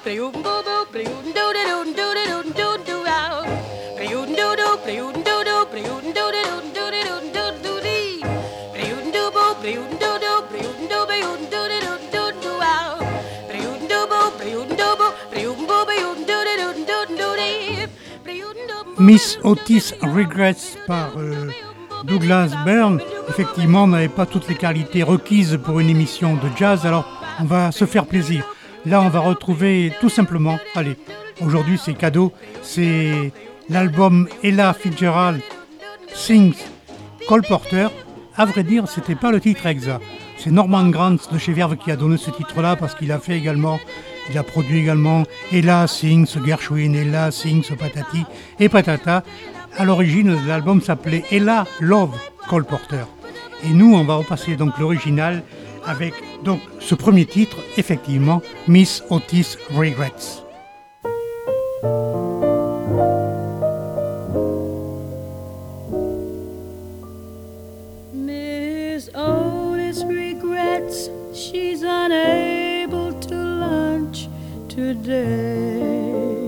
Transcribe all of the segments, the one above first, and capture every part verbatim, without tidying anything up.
Miss Otis Regrets par euh, Douglas Byrne, effectivement, n'avait pas toutes les qualités requises pour une émission de jazz, alors on va se faire plaisir. Là, on va retrouver tout simplement, allez, aujourd'hui c'est cadeau, c'est l'album Ella Fitzgerald Sings Cole Porter. À vrai dire, c'était pas le titre exact. C'est Norman Granz de chez Verve qui a donné ce titre-là parce qu'il a fait également, il a produit également Ella Sings Gershwin, Ella Sings Patati et Patata. À l'origine, l'album s'appelait Ella Love Cole Porter. Et nous, on va repasser donc l'original avec donc ce premier titre, effectivement, Miss Otis Regrets. Miss Otis regrets she's unable to lunch today,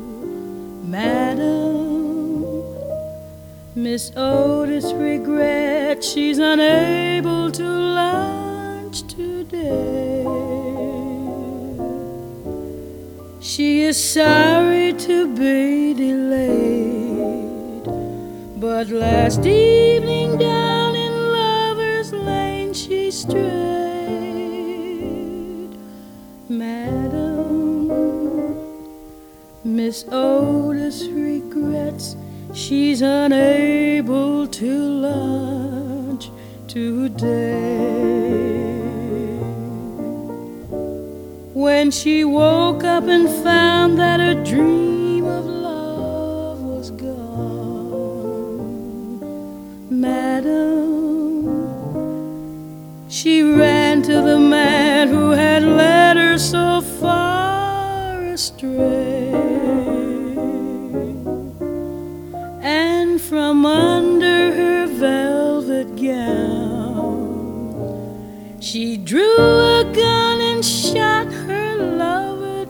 Madam. Miss Otis regrets she's unable to lunch today. She is sorry to be delayed, but last evening down in Lover's Lane she strayed, Madam. Miss Otis regrets she's unable to lunch today. When she woke up and found that her dream of love was gone, Madam, she ran to the man who had led her so far astray, and from under her velvet gown she drew a gun and shot her lover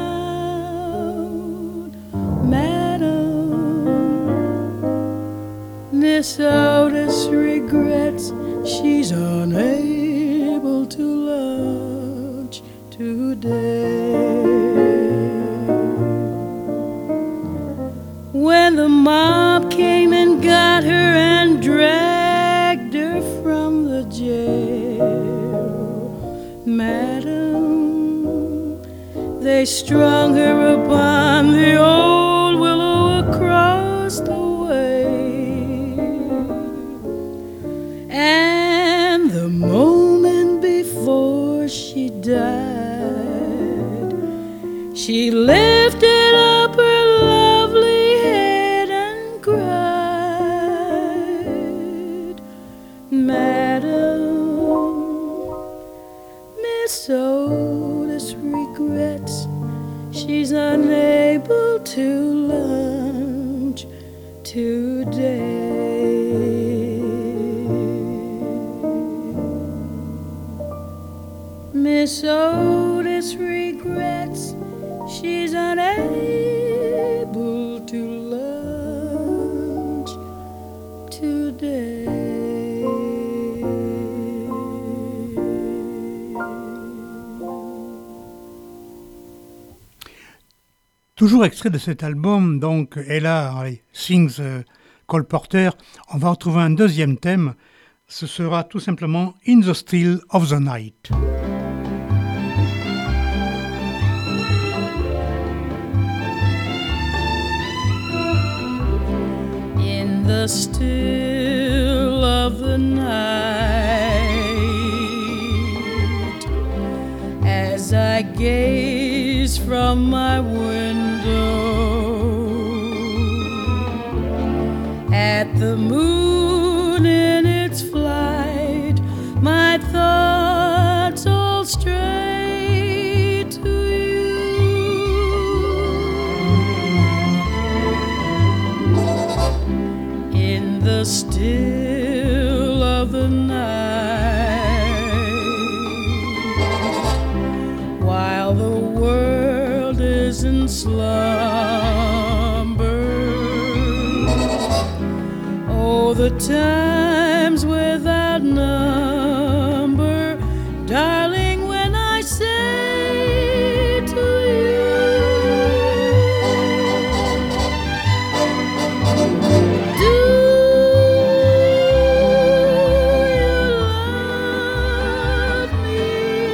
down, Madam. Miss Otis regrets she's unable to lunch today. When the mob came and got her and dragged her from the jail, Madam, they strung her upon the old willow across the way, and the moment before she died, she lifted up her lovely head and cried, Madam. Miss Otis regrets she's unable to lunch today. Miss Otis regrets she's unable to lunch today. Toujours extrait de cet album, donc Ella Sings euh, Cole Porter, on va retrouver un deuxième thème, ce sera tout simplement In the Still of the Night. In the still of the night, as I gaze from my window at the moon in its flight, my thoughts all stray to you. In the still of the night, while the world pleasant slumber. Oh, the times without number, darling, when I say to you, do you love me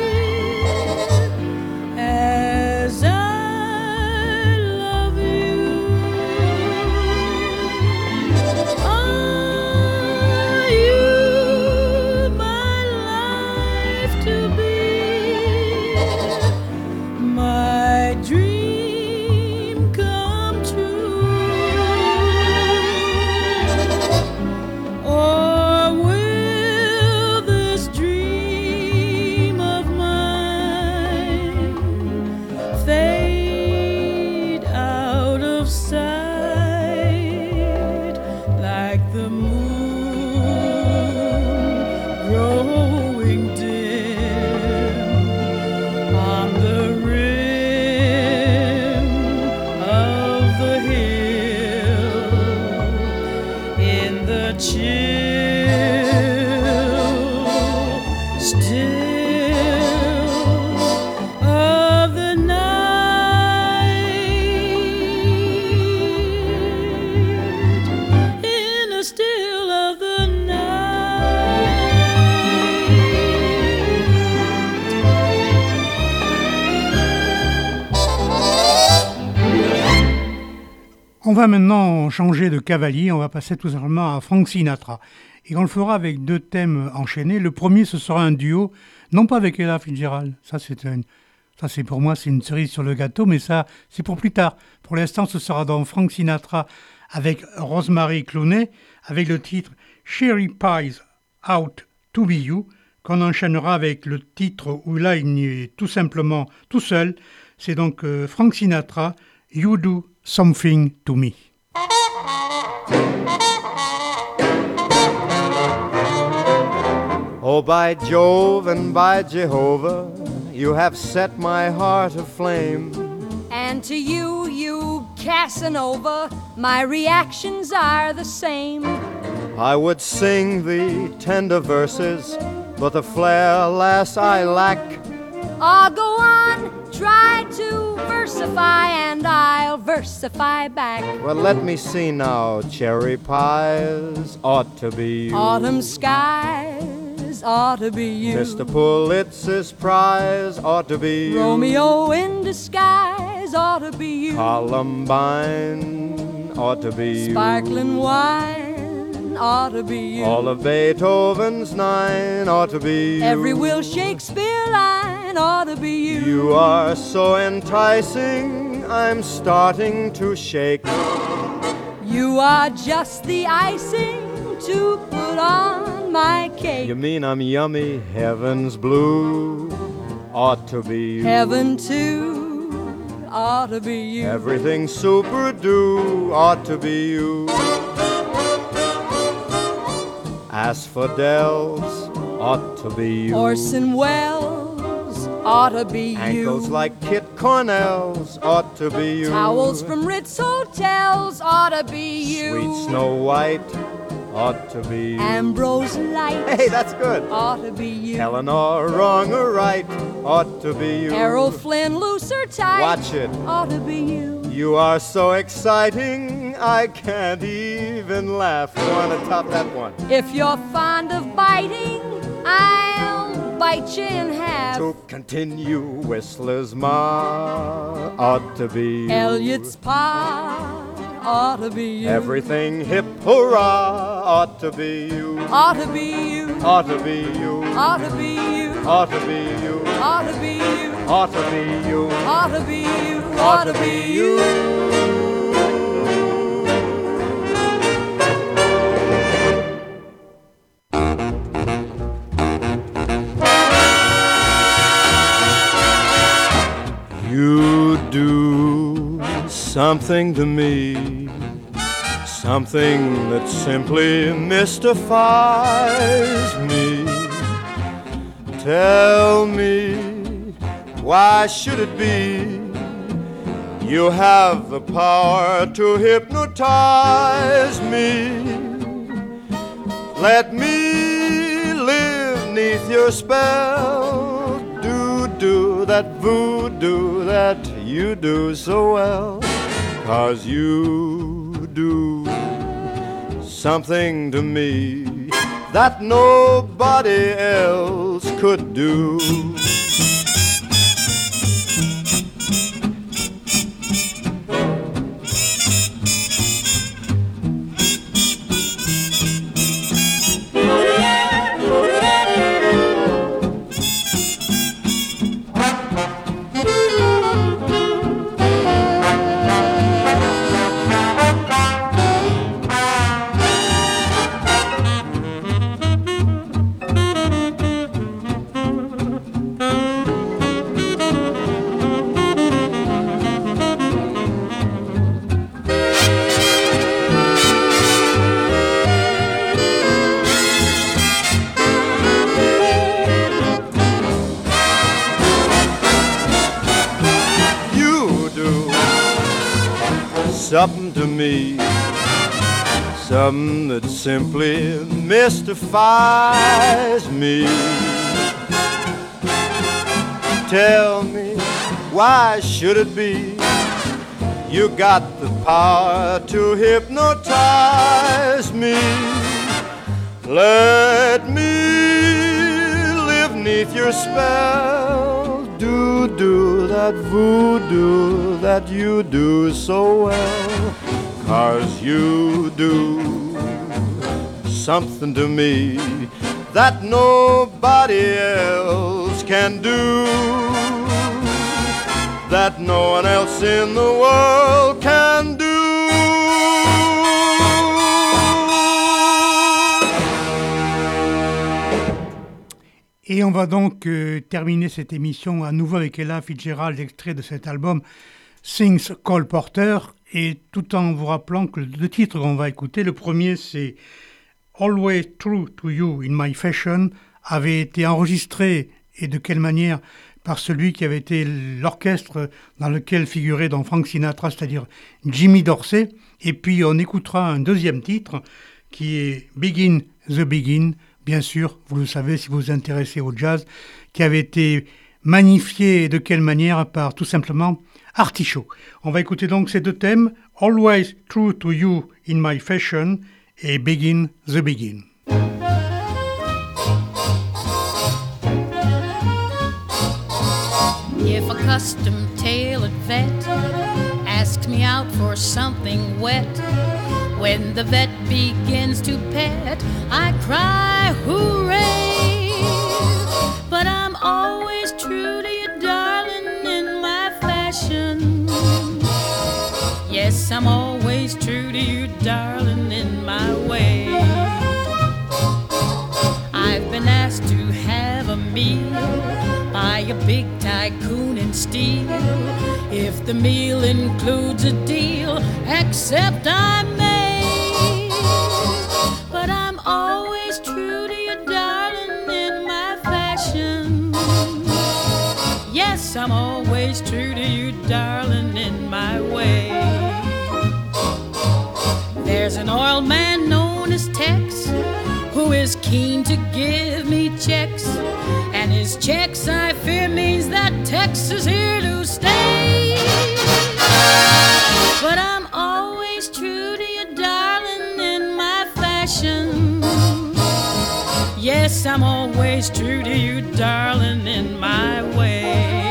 as I love you? Are you my life to be, my dream come true? Or will this dream of mine fade out of sight like the moon growing dim on the rim of the hill in the chill still of the night, in the still of the night. On va maintenant changer de cavalier, on va passer tout simplement à Frank Sinatra. Et on le fera avec deux thèmes enchaînés. Le premier, ce sera un duo, non pas avec Ella Fitzgerald. Ça, c'est une, ça, c'est pour moi, c'est une cerise sur le gâteau, mais ça, c'est pour plus tard. Pour l'instant, ce sera donc Frank Sinatra avec Rosemary Clooney, avec le titre Cherry Pies Out to Be You, qu'on enchaînera avec le titre où là, il est tout simplement tout seul. C'est donc euh, Frank Sinatra, You Do Something to Me. Oh, by Jove and by Jehovah, you have set my heart aflame. And to you, you Casanova, my reactions are the same. I would sing thee tender verses, but the flair, alas, I lack. I'll go on, try to versify, and I'll versify back. Well, let me see now. Cherry pies ought to be you. Autumn skies ought to be you. Mister Pulitzer's prize ought to be you. Romeo in disguise ought to be you. Columbine ought to be you. Sparkling wine ought to be you. All of Beethoven's nine ought to be you. Every Will Shakespeare line ought to be you. You are so enticing, I'm starting to shake. You are just the icing to put on my cake. You mean I'm yummy? Heaven's blue ought to be you. Heaven too ought to be you. Everything super do ought to be you. Asphodels ought to be you. Orson Welles ought to be Ankles you. like Kit Cornell's ought to be you. Towels from Ritz hotels ought to be you. Sweet Snow White ought to be you. Ambrose Light Hey, that's good. ought to be you. Eleanor, wrong or right, ought to be you. Errol Flynn, loose or tight, Watch it. ought to be you. You are so exciting, I can't even laugh. You want to top that one? If you're fond of biting, I'll bite you in half. To continue, Whistler's Ma ought to be you. Elliot's Pa ought to be you. Everything hip hurrah ought to be you. Ought to be you. Ought to be you. Ought to be you. Ought to be you. Ought to be you. Ought to be you. Ought to be you. Ought to be you. You do something to me, something that simply mystifies me. Tell me, why should it be You have the power to hypnotize me. Let me live neath your spell. Do, do that voodoo that you do so well. 'Cause you do something to me that nobody else could do. Something to me, something that simply mystifies me. Tell me, why should it be you got the power to hypnotize me? Let me live neath your spell. Do, do that voodoo that you do so well. 'Cause you do something to me that nobody else can do, that no one else in the world can do. Et on va donc euh, terminer cette émission à nouveau avec Ella Fitzgerald, extrait de cet album Sings Cole Porter, et tout en vous rappelant que les deux titres qu'on va écouter, le premier c'est Always True to You in My Fashion, avait été enregistré, et de quelle manière, par celui qui avait été l'orchestre dans lequel figurait dans Frank Sinatra, c'est-à-dire Jimmy Dorsey. Et puis on écoutera un deuxième titre qui est Begin the Begin, bien sûr, vous le savez si vous vous intéressez au jazz, qui avait été magnifié, et de quelle manière, par tout simplement Artichaut. On va écouter donc ces deux thèmes, Always True to You in My Fashion et Begin the Begin. If a custom-tailored vet asks me out for something wet, when the vet begins to pet, I cry hooray. But I'm always true to you, darling, in my fashion. Yes, I'm always true to you, darling, in my way. I've been asked to have a meal by a big tycoon in steel. If the meal includes a deal, except I may. But I'm always true to you, darling, in my fashion. Yes, I'm always true to you, darling, in my way. There's an oil man known as Tex who is keen to give me checks, and his checks, I fear, means that Tex is here to stay. But I'm always true to you, darling, in my fashion. Yes, I'm always true to you, darling, in my way.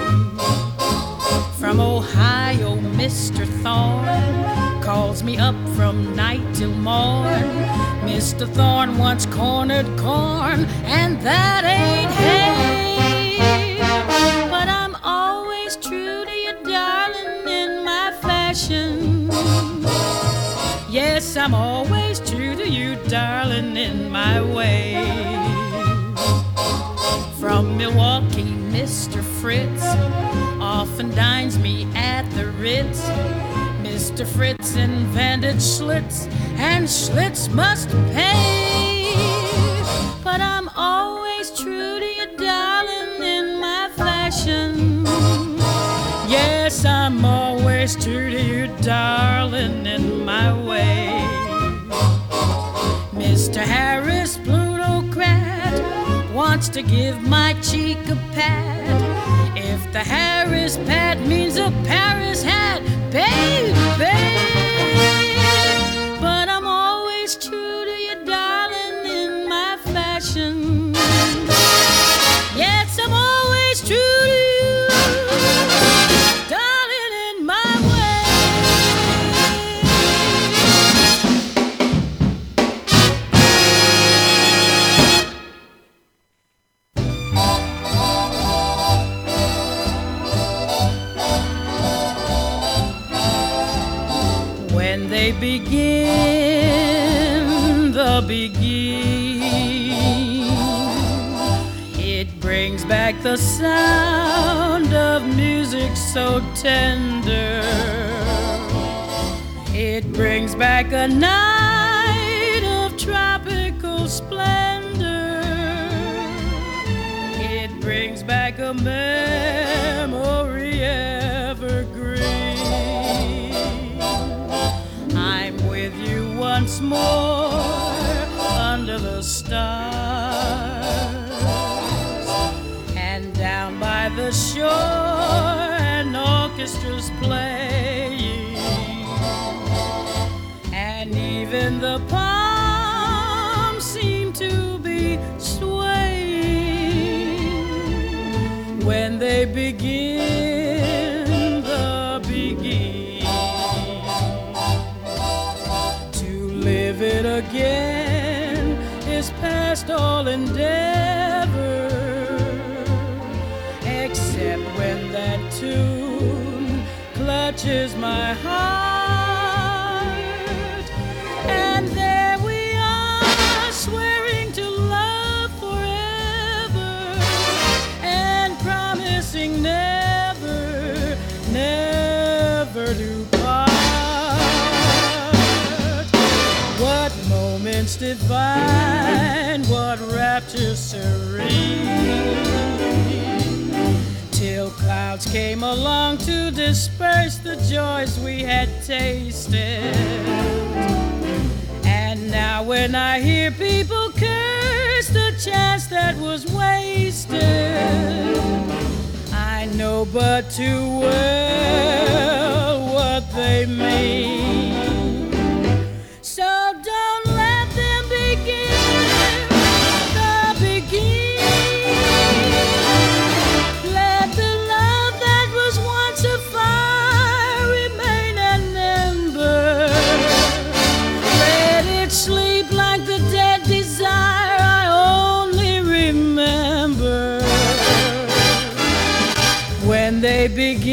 From Ohio, Mister Thorne calls me up from night till morn. Mister Thorne once cornered corn, and that ain't hay. But I'm always true to you, darling, in my fashion. Yes, I'm always true to you, darling, in my way. From Milwaukee, Mister Fritz often dines me at the Ritz. Mister Fritz invented Schlitz, and Schlitz must pay. But I'm always true to you, darling, in my fashion. Yes, I'm always always true to you, darling, in my way. Mister Harris, plutocrat, wants to give my cheek a pat. If the Harris pat means a Paris hat, baby. But I'm always true to you, darling, in my fashion. Yes, I'm always true to you, darling, in my way. When they begin the begin, it brings back the sound of music so tender. It brings back a night of tropical splendor. It brings back a memory evergreen. I'm with you once more under the stars, and down by the shore an orchestra's playing, and even the palms seem to be swaying when they begin the begin. To live it again is past all endeavor, except when that tune clutches my heart, and there we are swearing to love forever and promising never, never to part. What moments divine, what rapture serene, till clouds came along to disperse the joys we had tasted. And now when I hear people curse the chance that was wasted, I know but too well what they mean. So don't let them begin the begin. Let the love that was once a fire remain an ember. Let it sleep like the dead desire I only remember. When they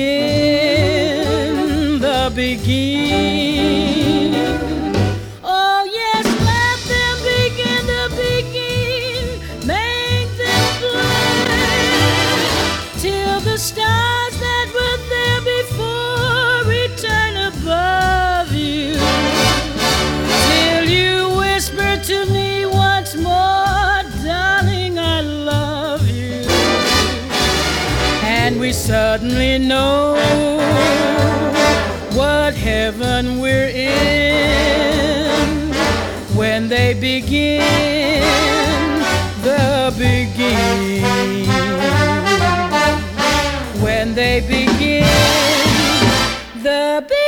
begin the begin, oh yes, let them begin to begin. Make them play till the stars that were there before return above you, till you whisper to me once more, darling, I love you. And we suddenly know what heaven we're in when they begin the begin. When they begin the begin.